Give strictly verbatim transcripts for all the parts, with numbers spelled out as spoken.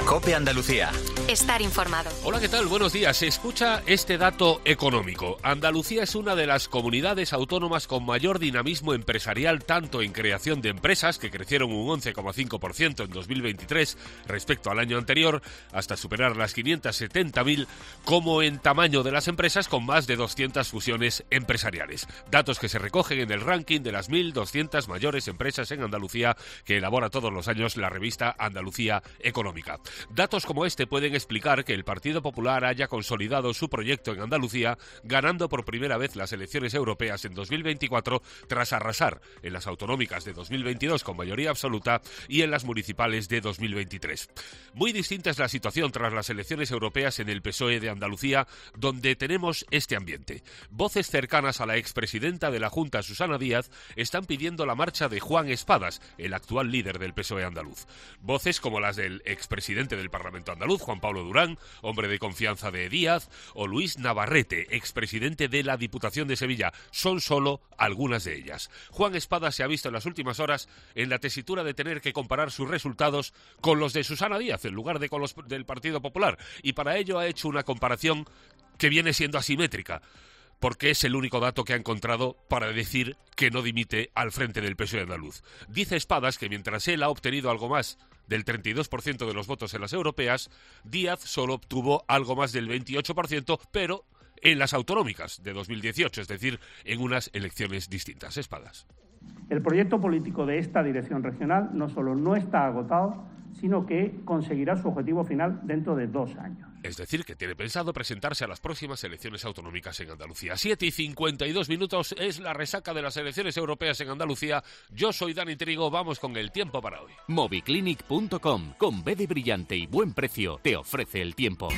COPE Andalucía. Estar informado. Hola, ¿qué tal? Buenos días. Se escucha este dato económico. Andalucía es una de las comunidades autónomas con mayor dinamismo empresarial, tanto en creación de empresas, que crecieron un once coma cinco por ciento en dos mil veintitrés respecto al año anterior, hasta superar las quinientas setenta mil, como en tamaño de las empresas, con más de doscientas fusiones empresariales. Datos que se recogen en el ranking de las mil doscientas mayores empresas en Andalucía, que elabora todos los años la revista Andalucía Económica. Datos como este pueden explicar que el Partido Popular haya consolidado su proyecto en Andalucía, ganando por primera vez las elecciones europeas en dos mil veinticuatro, tras arrasar en las autonómicas de dos mil veintidós con mayoría absoluta y en las municipales de dos mil veintitrés. Muy distinta es la situación tras las elecciones europeas en el P S O E de Andalucía, donde tenemos este ambiente. Voces cercanas a la expresidenta de la Junta, Susana Díaz, están pidiendo la marcha de Juan Espadas, el actual líder del P S O E andaluz. Voces como las del expresidente del Parlamento andaluz, Juan Pablo Durán, hombre de confianza de Díaz, o Luis Navarrete, expresidente de la Diputación de Sevilla, son solo algunas de ellas. Juan Espadas se ha visto en las últimas horas en la tesitura de tener que comparar sus resultados con los de Susana Díaz, en lugar de con los del Partido Popular, y para ello ha hecho una comparación que viene siendo asimétrica, porque es el único dato que ha encontrado para decir que no dimite al frente del P S O E andaluz. Dice Espadas que mientras él ha obtenido algo más del treinta y dos por ciento de los votos en las europeas, Díaz solo obtuvo algo más del veintiocho por ciento, pero en las autonómicas de dos mil dieciocho, es decir, en unas elecciones distintas. Espadas. El proyecto político de esta dirección regional no solo no está agotado, sino que conseguirá su objetivo final dentro de dos años. Es decir, que tiene pensado presentarse a las próximas elecciones autonómicas en Andalucía. siete y cincuenta y dos minutos es la resaca de las elecciones europeas en Andalucía. Yo soy Dani Trigo, vamos con el tiempo para hoy. Moviclinic punto com, con B de brillante y buen precio, te ofrece el tiempo.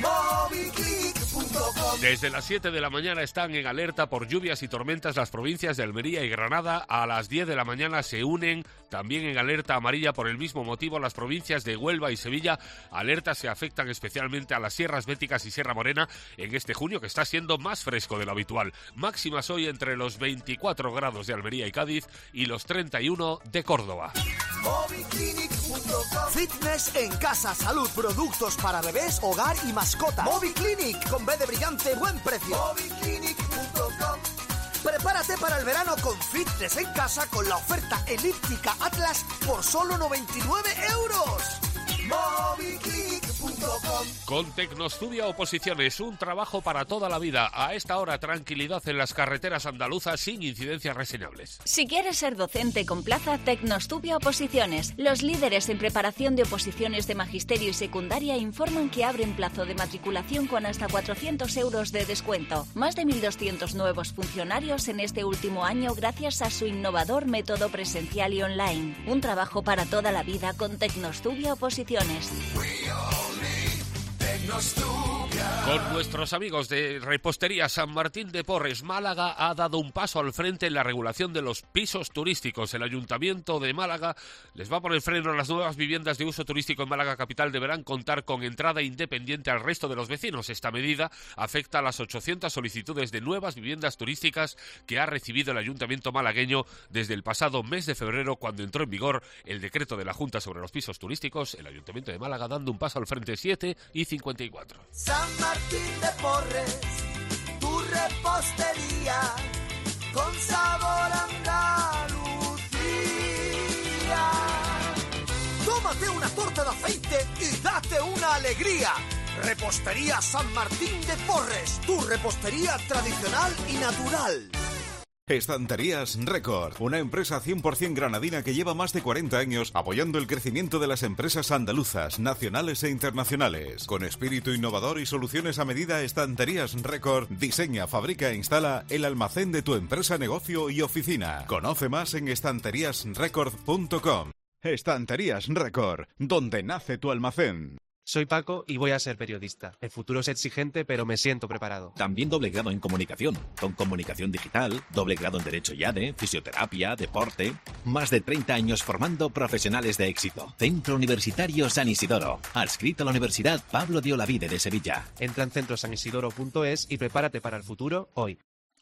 Desde las siete de la mañana están en alerta por lluvias y tormentas las provincias de Almería y Granada. A las diez de la mañana se unen también en alerta amarilla por el mismo motivo las provincias de Huelva y Sevilla. Alertas se afectan especialmente a las sierras béticas y Sierra Morena en este junio, que está siendo más fresco de lo habitual. Máximas hoy entre los veinticuatro grados de Almería y Cádiz y los treinta y uno de Córdoba. Moviclinic punto com. Fitness en casa, salud, productos para bebés, hogar y mascotas. Moviclinic, con B de brillante, buen precio. Moviclinic punto com. Prepárate para el verano con fitness en casa con la oferta elíptica Atlas por solo noventa y nueve euros. Moviclinic punto com. Con Tecnostudia Oposiciones, un trabajo para toda la vida. A esta hora, tranquilidad en las carreteras andaluzas sin incidencias reseñables. Si quieres ser docente con plaza, Tecnostudia Oposiciones. Los líderes en preparación de oposiciones de magisterio y secundaria informan que abren plazo de matriculación con hasta cuatrocientos euros de descuento. Más de mil doscientos nuevos funcionarios en este último año gracias a su innovador método presencial y online. Un trabajo para toda la vida con Tecnostudia Oposiciones. Con nuestros amigos de Repostería San Martín de Porres, Málaga ha dado un paso al frente en la regulación de los pisos turísticos. El Ayuntamiento de Málaga les va a poner freno a las nuevas viviendas de uso turístico en Málaga capital. Deberán contar con entrada independiente al resto de los vecinos. Esta medida afecta a las ochocientas solicitudes de nuevas viviendas turísticas que ha recibido el Ayuntamiento malagueño desde el pasado mes de febrero, cuando entró en vigor el decreto de la Junta sobre los pisos turísticos. El Ayuntamiento de Málaga dando un paso al frente. Siete y cincuenta y cuatro. San Martín de Porres, tu repostería con sabor a Andalucía. Tómate una torta de aceite y date una alegría. Repostería San Martín de Porres, tu repostería tradicional y natural. Estanterías Record, una empresa cien por ciento granadina que lleva más de cuarenta años apoyando el crecimiento de las empresas andaluzas, nacionales e internacionales. Con espíritu innovador y soluciones a medida, Estanterías Record diseña, fabrica e instala el almacén de tu empresa, negocio y oficina. Conoce más en estanterías record punto com. Estanterías Record, donde nace tu almacén. Soy Paco y voy a ser periodista. El futuro es exigente, pero me siento preparado. También doble grado en comunicación, con comunicación digital, doble grado en Derecho y A D E, fisioterapia, deporte. Más de treinta años formando profesionales de éxito. Centro Universitario San Isidoro. Adscrito a la Universidad Pablo de Olavide de Sevilla. Entra en centro san isidoro punto es y prepárate para el futuro hoy.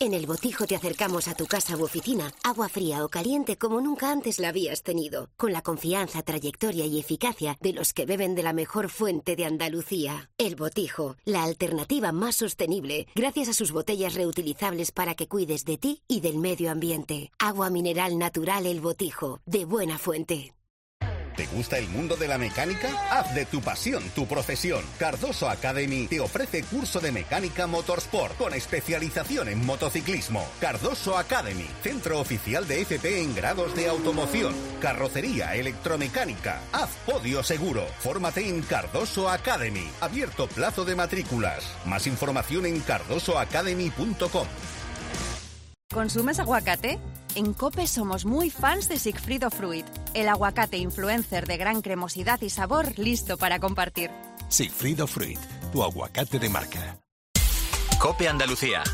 En El Botijo te acercamos a tu casa u oficina agua fría o caliente como nunca antes la habías tenido, con la confianza, trayectoria y eficacia de los que beben de la mejor fuente de Andalucía. El Botijo, la alternativa más sostenible, gracias a sus botellas reutilizables para que cuides de ti y del medio ambiente. Agua mineral natural El Botijo, de buena fuente. ¿Te gusta el mundo de la mecánica? Haz de tu pasión tu profesión. Cardoso Academy te ofrece curso de mecánica motorsport con especialización en motociclismo. Cardoso Academy, centro oficial de F P en grados de automoción, carrocería, electromecánica. Haz podio seguro. Fórmate en Cardoso Academy. Abierto plazo de matrículas. Más información en cardoso academy punto com. ¿Consumes aguacate? En COPE somos muy fans de Sigfrido Fruit, el aguacate influencer de gran cremosidad y sabor listo para compartir. Sigfrido Fruit, tu aguacate de marca. COPE Andalucía.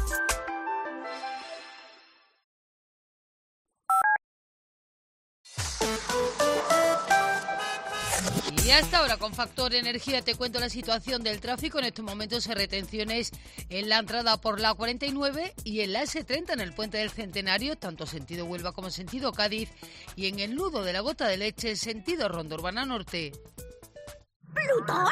Y hasta ahora con Factor Energía te cuento la situación del tráfico. En estos momentos hay retenciones en la entrada por la cuarenta y nueve y en la ese treinta en el Puente del Centenario, tanto sentido Huelva como sentido Cádiz, y en el nudo de la Gota de Leche, sentido Ronda Urbana Norte. ¿Plutón?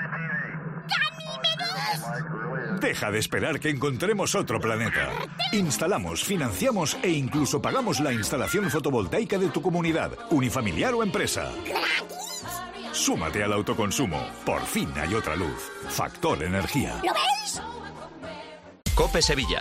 ¡Ganímedes! Deja de esperar que encontremos otro planeta. Instalamos, financiamos e incluso pagamos la instalación fotovoltaica de tu comunidad, unifamiliar o empresa. Súmate al autoconsumo. Por fin hay otra luz. Factor Energía. ¿Lo veis? COPE Sevilla.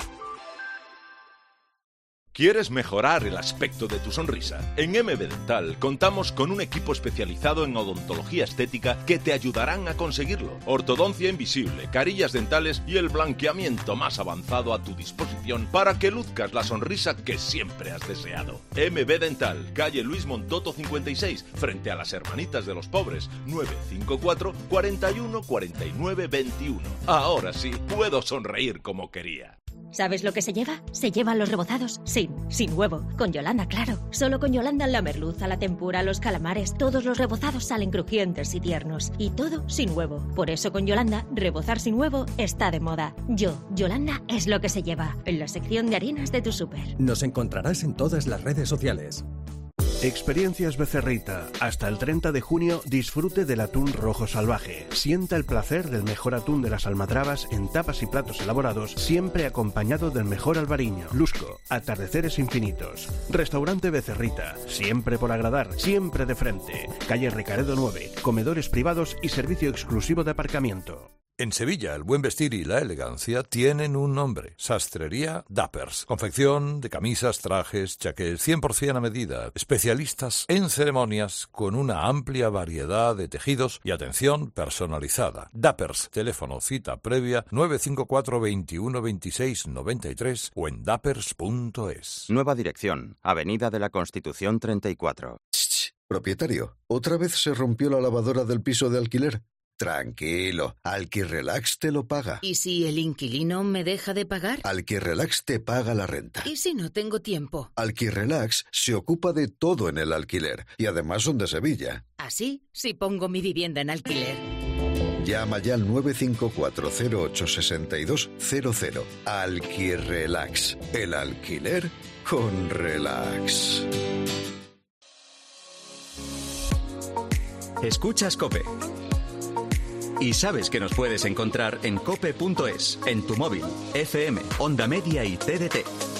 ¿Quieres mejorar el aspecto de tu sonrisa? En M B Dental contamos con un equipo especializado en odontología estética que te ayudarán a conseguirlo. Ortodoncia invisible, carillas dentales y el blanqueamiento más avanzado a tu disposición para que luzcas la sonrisa que siempre has deseado. M B Dental, calle Luis Montoto cincuenta y seis, frente a las Hermanitas de los Pobres, nueve cinco cuatro, cuatro uno, cuatro nueve dos uno. Ahora sí, puedo sonreír como quería. ¿Sabes lo que se lleva? Se llevan los rebozados sin, sin huevo. Con Yolanda, claro. Solo con Yolanda la merluza, la tempura, los calamares, todos los rebozados salen crujientes y tiernos. Y todo sin huevo. Por eso con Yolanda, rebozar sin huevo está de moda. Yo, Yolanda, es lo que se lleva. En la sección de harinas de tu súper. Nos encontrarás en todas las redes sociales. Experiencias Becerrita. Hasta el treinta de junio disfrute del atún rojo salvaje. Sienta el placer del mejor atún de las almadrabas en tapas y platos elaborados, siempre acompañado del mejor albariño. Lusco, atardeceres infinitos. Restaurante Becerrita. Siempre por agradar, siempre de frente. Calle Recaredo nueve. Comedores privados y servicio exclusivo de aparcamiento. En Sevilla, el buen vestir y la elegancia tienen un nombre. Sastrería Dappers. Confección de camisas, trajes, chaqués, cien por ciento a medida. Especialistas en ceremonias con una amplia variedad de tejidos y atención personalizada. Dappers. Teléfono cita previa nueve cinco cuatro, veintiuno, veintiséis, noventa y tres o en dappers punto es. Nueva dirección. Avenida de la Constitución treinta y cuatro. Shh, propietario, ¿otra vez se rompió la lavadora del piso de alquiler? Tranquilo, Alquirrelax te lo paga. ¿Y si el inquilino me deja de pagar? Alquirrelax te paga la renta. ¿Y si no tengo tiempo? Alquirrelax se ocupa de todo en el alquiler y además son de Sevilla. ¿Así? Si pongo mi vivienda en alquiler. Llama ya al nueve cinco cuatro, cero ocho, seis dos cero cero. Alquirrelax, el alquiler con relax. Escuchas COPE. Y sabes que nos puedes encontrar en cope punto es, en tu móvil, F M, Onda Media y T D T.